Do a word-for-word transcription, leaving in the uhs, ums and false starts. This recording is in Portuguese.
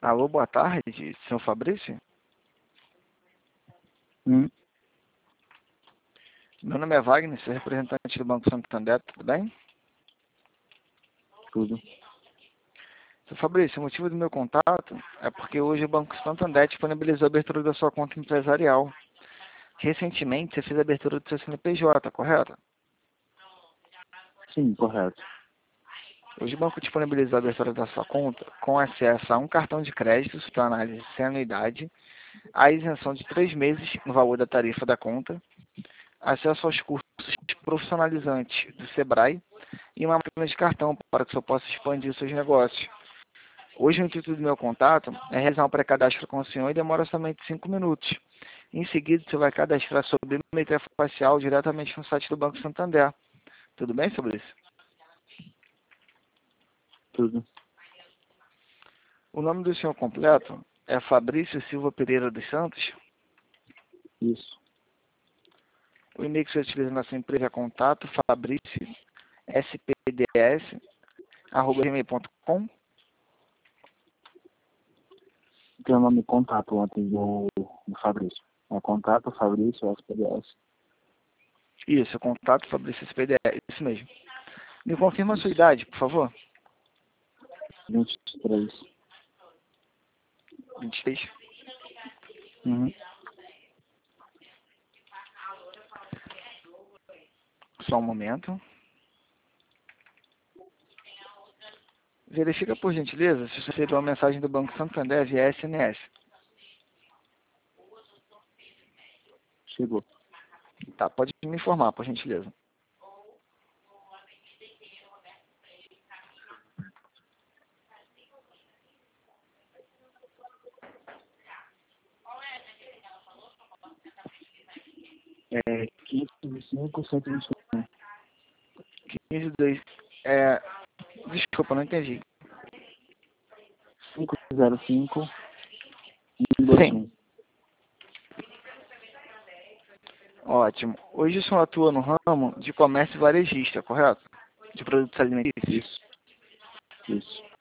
Alô, boa tarde, senhor Fabrício? Hum, Meu nome é Wagner, sou representante do Banco Santander, tudo bem? tudo. Senhor Fabrício, o motivo do meu contato é porque hoje o Banco Santander disponibilizou a abertura da sua conta empresarial. Recentemente, você fez a abertura do seu C N P J, correto? Sim, correto. Hoje o banco disponibilizou a abertura da sua conta com acesso a um cartão de crédito para análise sem anuidade, a isenção de três meses no valor da tarifa da conta, acesso aos cursos profissionalizantes do Sebrae e uma máquina de cartão para que você possa expandir os seus negócios. Hoje o intuito do meu contato é realizar um pré-cadastro com o senhor e demora somente cinco minutos. Em seguida, você vai cadastrar sua biometria facial diretamente no site do Banco Santander. Tudo bem sobre isso? Tudo. O nome do senhor completo é Fabrício Silva Pereira dos Santos. Isso. O e-mail que você utiliza na sua empresa é contato fabrício s p d s arroba gmail ponto com. Tem o nome contato antes do, do Fabrício. É contato Fabrício S P D S. Isso, contato Fabrício S P D S, isso mesmo. Me confirma a sua idade, por favor. vinte e três. vinte e três. Uhum. Só um momento. Verifica, por gentileza, se você recebeu uma mensagem do Banco Santander via S M S. Chegou. Tá, pode me informar, por gentileza. É quinhentos e vinte e cinco, cento e vinte e um. quinze, dois. É, desculpa, não entendi. cinco zero cinco, um dois Sim, um. ótimo. Hoje o senhor atua no ramo de comércio varejista, correto? De produtos alimentícios. Isso. Isso.